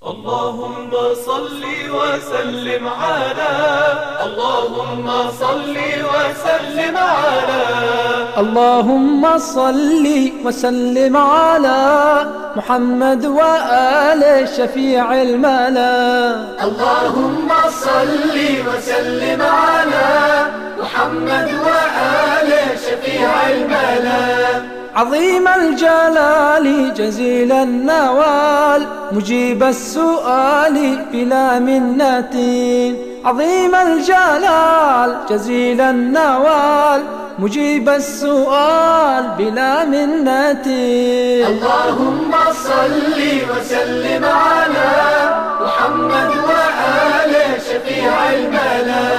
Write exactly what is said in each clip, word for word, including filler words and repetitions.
اللهم صل وسلم على اللهم صل وسلم على اللهم صل وسلم على محمد وآل شفيع الملا. اللهم صل وسلم على محمد وآل شفيع الملا. عظيم الجلال جزيل النوال مجيب السؤال بلا منة. عظيم الجلال جزيل النوال مجيب السؤال بلا منة. اللهم صل وسلم على محمد وآل شفيع الملا.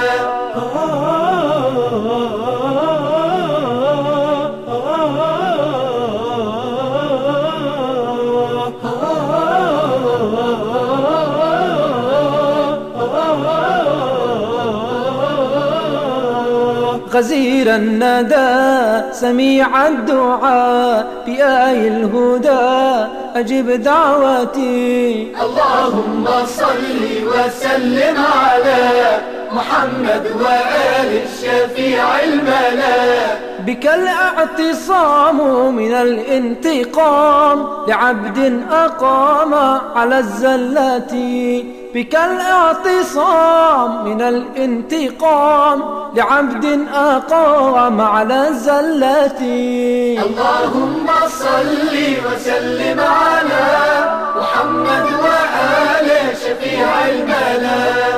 غزير الندى سميع الدعاء بآي الهدى أجب دعوتي. اللهم صل وسلم على محمد وآل الشفيع الملا. بك الاعتصام من الانتقام لعبد أقام على الزلات. بك الاعتصام من الانتقام لعبد أقام على الزلات. اللهم صل وسلم على محمد وآل شفيع الملا.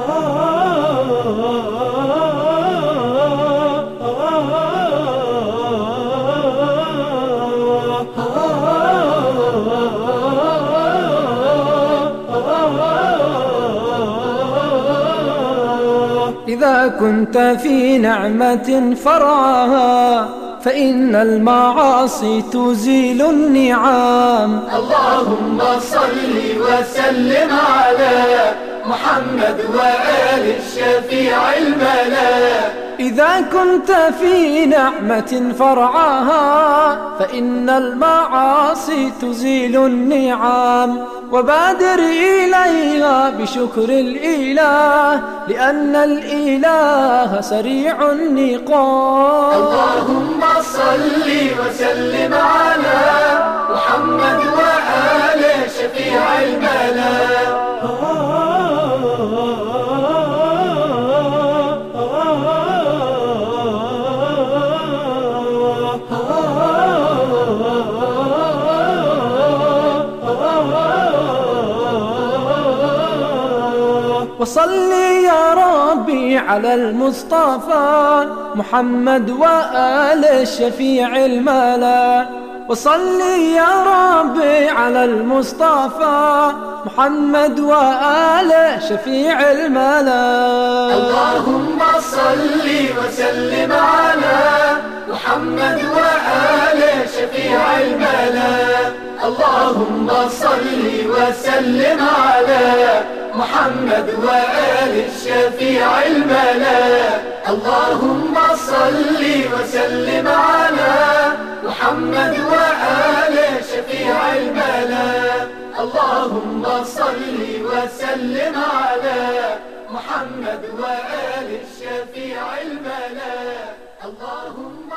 إذا كنت في نعمة فرعها فإن المعاصي تزيل النعام. اللهم صل وسلم على محمد وآل الشفيع الملا. إذا كنت في نعمة فرعها فإن المعاصي تزيل النعام. وبادر إليها بشكر الإله لأن الإله سريع النقام. اللهم صل وسلم على محمد وآل شفيع الملا. وصل يا ربي على المصطفى محمد وآل الشفيع الملا. وصل يا ربي على المصطفى محمد وآل شفيع الملا. اللهم صل وسلم على محمد وآل شفيع الملا. اللهم صل وسلم على محمد وآل الشفيع الملا. اللهم صل وسلم على محمد وآل شفيع الملا. اللهم صل وسلم على محمد وآل الشفيع الملا. اللهم